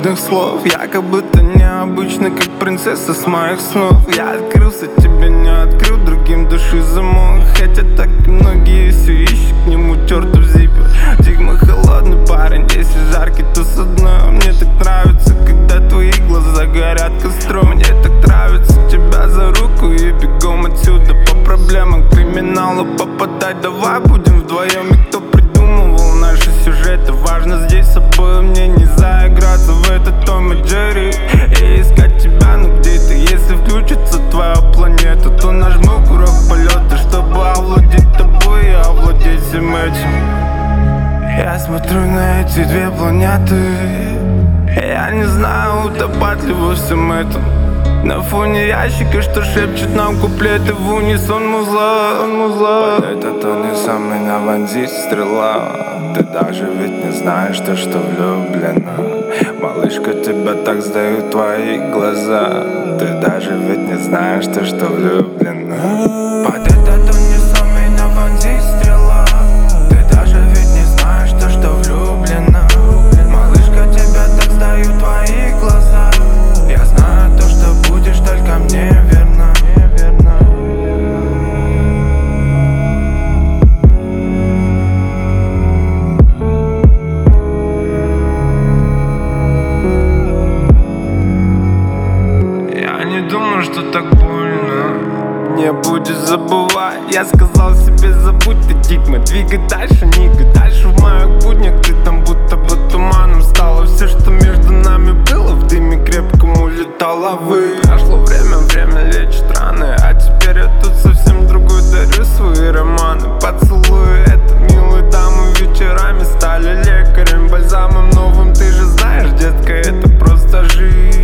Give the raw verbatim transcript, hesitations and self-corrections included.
обычных слов. Я как будто необычный, как принцесса с моих снов. Я открылся, тебе не открыл, другим души замок. Хотя так и многие все ищут к нему чертов зипер. Тигма холодный парень, если жаркий, то со дна. Мне так нравится, когда твои глаза горят костром. Мне так нравится тебя за руку и бегом отсюда. По проблемам криминала попадать, давай будем вдвоем. И кто придумывал наши сюжеты, важно здесь с собой мне не заиграться в этот Том и Джерри и искать тебя, ну где ты? Если включится твоя планета, то нажму курок полета, чтобы овладеть тобой и овладеть всем этим. Я смотрю на эти две планеты, я не знаю, утопать ли во всем этом. На фоне ящика, что шепчет нам куплеты в унисон музла, музла. Этот унисон меня вонзит стрела. Ты даже ведь не знаешь, то, что влюблена. Малышка, тебя так сдают твои глаза. Ты даже ведь не знаешь, то, что влюблена. Под этот унисон меня вонзит стрела. Ты даже ведь не знаешь, то, что влюблена. Малышка, тебя так сдают твои глаза. Я знаю то, что будешь только мне верна, верна. Я не думал, что так больно. Не будешь забывать, я сказал себе забудь ты, Тигма. Двигай дальше, Нига, дальше в моих буднях. Ты там будто бы туманом стало. Все, что между нами было, в дыме крепком улетало вы. Прошло время, время лечит раны, а теперь я тут совсем другой, дарю свои романы. Поцелуи это милые дамы вечерами стали лекарем, бальзамом новым. Ты же знаешь, детка, это просто жизнь.